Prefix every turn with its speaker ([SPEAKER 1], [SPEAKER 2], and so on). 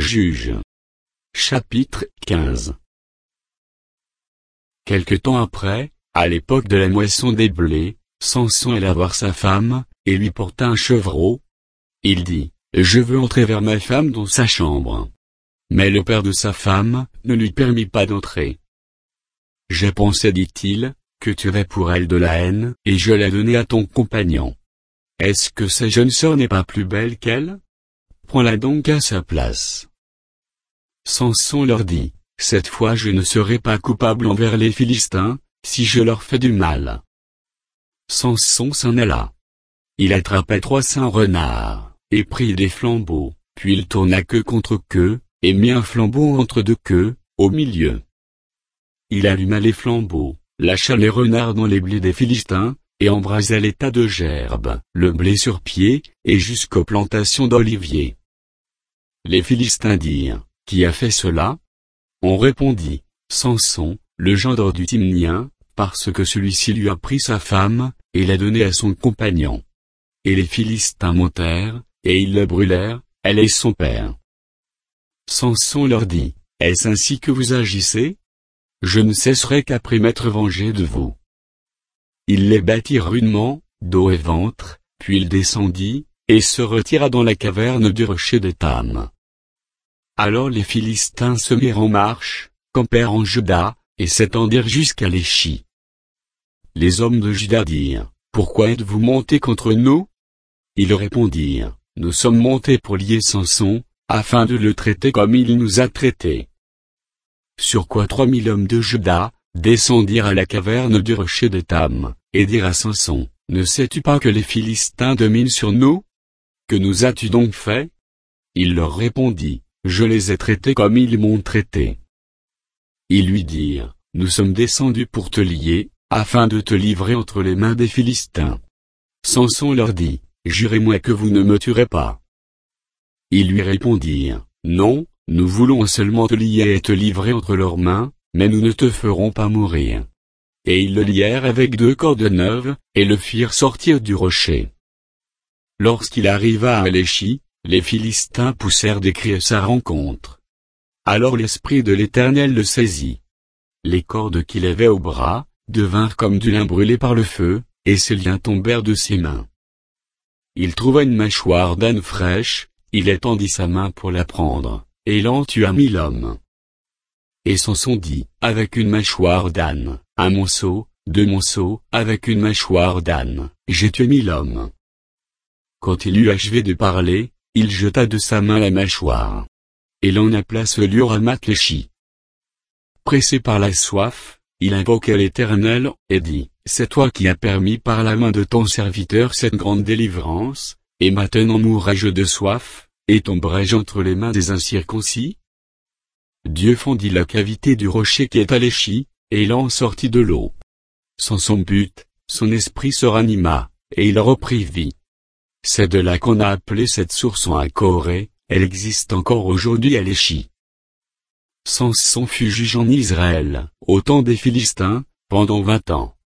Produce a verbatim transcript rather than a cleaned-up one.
[SPEAKER 1] Juges. Chapitre quinze. Quelque temps après, à l'époque de la moisson des blés, Samson alla voir sa femme, et lui porta un chevreau. Il dit, « Je veux entrer vers ma femme dans sa chambre. » Mais le père de sa femme ne lui permit pas d'entrer. « J'ai pensé, dit-il, que tu avais pour elle de la haine, et je l'ai donnée à ton compagnon. Est-ce que sa jeune sœur n'est pas plus belle qu'elle? Prends-la donc à sa place. » Samson leur dit, « Cette fois je ne serai pas coupable envers les Philistins, si je leur fais du mal. » Samson s'en alla. Il attrapa trois cents renards, et prit des flambeaux, puis il tourna queue contre queue, et mit un flambeau entre deux queues, au milieu. Il alluma les flambeaux, lâcha les renards dans les blés des Philistins, et embrasa les tas de gerbes, le blé sur pied, et jusqu'aux plantations d'oliviers. Les Philistins dirent, « Qui a fait cela ?» On répondit, « Samson, le gendre du Timnien, parce que celui-ci lui a pris sa femme, et l'a donnée à son compagnon. » Et les Philistins montèrent, et ils le brûlèrent, elle et son père. Samson leur dit, « Est-ce ainsi que vous agissez? Je ne cesserai qu'après m'être vengé de vous. » Il les battit rudement, dos et ventre, puis il descendit, et se retira dans la caverne du rocher d'Étam. Alors les Philistins se mirent en marche, campèrent en Juda, et s'étendirent jusqu'à l'Échi. Les hommes de Juda dirent, « Pourquoi êtes-vous montés contre nous ?» Ils répondirent, « Nous sommes montés pour lier Samson, afin de le traiter comme il nous a traités. » Sur quoi trois mille hommes de Juda descendirent à la caverne du rocher d'Étam, et dirent à Samson, « Ne sais-tu pas que les Philistins dominent sur nous? Que nous as-tu donc fait ?» Il leur répondit, « Je les ai traités comme ils m'ont traité. » Ils lui dirent, « Nous sommes descendus pour te lier, afin de te livrer entre les mains des Philistins. » Samson leur dit, « Jurez-moi que vous ne me tuerez pas. » Ils lui répondirent, « Non, nous voulons seulement te lier et te livrer entre leurs mains, mais nous ne te ferons pas mourir. » Et ils le lièrent avec deux cordes neuves, et le firent sortir du rocher. Lorsqu'il arriva à l'Échi, les Philistins poussèrent des cris à sa rencontre. Alors l'Esprit de l'Éternel le saisit. Les cordes qu'il avait au bras devinrent comme du lin brûlé par le feu, et ses liens tombèrent de ses mains. Il trouva une mâchoire d'âne fraîche, il étendit sa main pour la prendre, et il en tua mille hommes. Et Samson dit, avec une mâchoire d'âne, un monceau, deux monceaux, avec une mâchoire d'âne, j'ai tué mille hommes. Quand il eut achevé de parler, il jeta de sa main la mâchoire. Et l'on appela ce lieu Ramath-Léchi. Pressé par la soif, il invoqua l'Éternel, et dit, c'est toi qui as permis par la main de ton serviteur cette grande délivrance, et maintenant mourrai-je de soif, et tomberai-je entre les mains des incirconcis? Dieu fendit la cavité du rocher qui est à l'Échi, et il en sortit de l'eau. Sans son but, son esprit se ranima, et il reprit vie. C'est de là qu'on a appelé cette source en Corée, elle existe encore aujourd'hui à l'Échi. Samson fut juge en Israël, au temps des Philistins, pendant vingt ans.